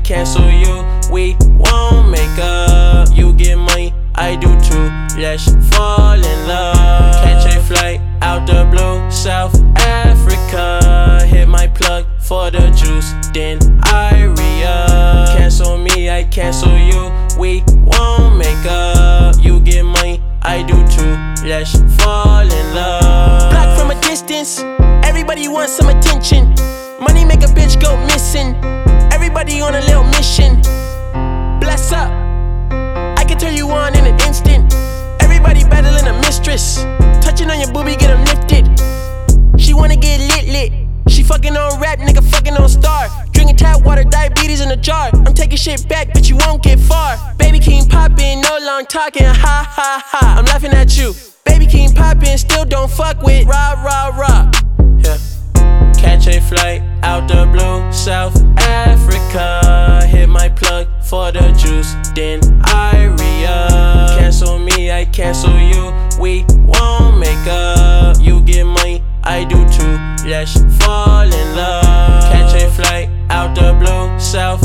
cancel you. We won't make up. You get money, I do too. Let's fall in love. Catch a flight out the blue, South Africa. Hit my plug for the juice, then I re-up. Cancel me, I cancel you. We won't make up. You get money, I do too. Let's fall in love. Block from a distance, everybody wants some attention. Money make a bitch go missing. Everybody on a little mission. Bless up, I can turn you on in an instant. Everybody battling a mistress. Touching on your boobie, get them lifted. She wanna get lit. She fucking on rap, nigga fucking on star. Drinking tap water, diabetes in a jar. I'm taking shit back, but you won't get far. Baby King poppin', no long talking, ha ha ha. I'm laughing at you. Baby King poppin', still don't fuck with rah rah rah. Yeah. Catch a flight out the blue, South Africa. Hit my plug for the juice, then I re-up. Cancel me, I cancel you. We won't make up. You get money, I do too. Let's fall in love. Catch a flight out the blue, South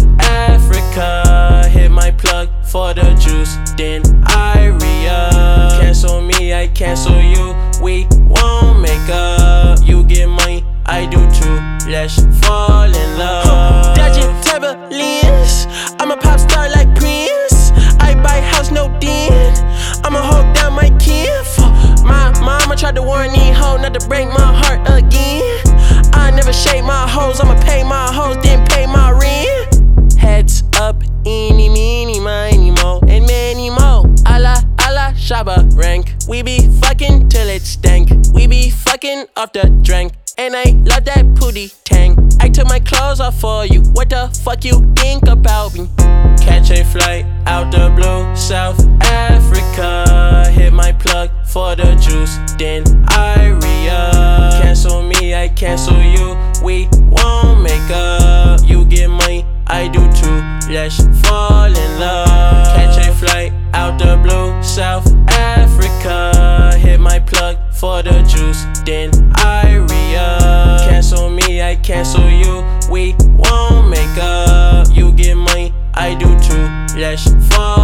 Africa. Hit my plug for the juice, then I re-up. Cancel me, I cancel you. We won't make up. You get money, I do too. Let's fall in love. Dodging turbulence, I'm a pop star like Prince. I buy house, no den. I'ma hold down my kin. My mama tried to warn these hoes not to break my heart again. I never shake my hoes, I'ma pay my hoes, then pay my rent. Heads up, eeny, meeny, miny, mo, and many mo. Allah, Shabba rank. We be fucking till it stank. We be fucking off the drink. And I love that pootie tang. I took my clothes off for you. What the fuck you think about me? Catch a flight out the blue, South Africa. Hit my plug for the juice, then I re-up. Cancel me, I cancel you. We won't make up. You get money, I do too. Let's fall in love. Catch a flight out the blue, South Africa. Hit my plug for the juice, then I re-up. Cancel me, I cancel you. We won't make up. You get money, I do too. Let's fall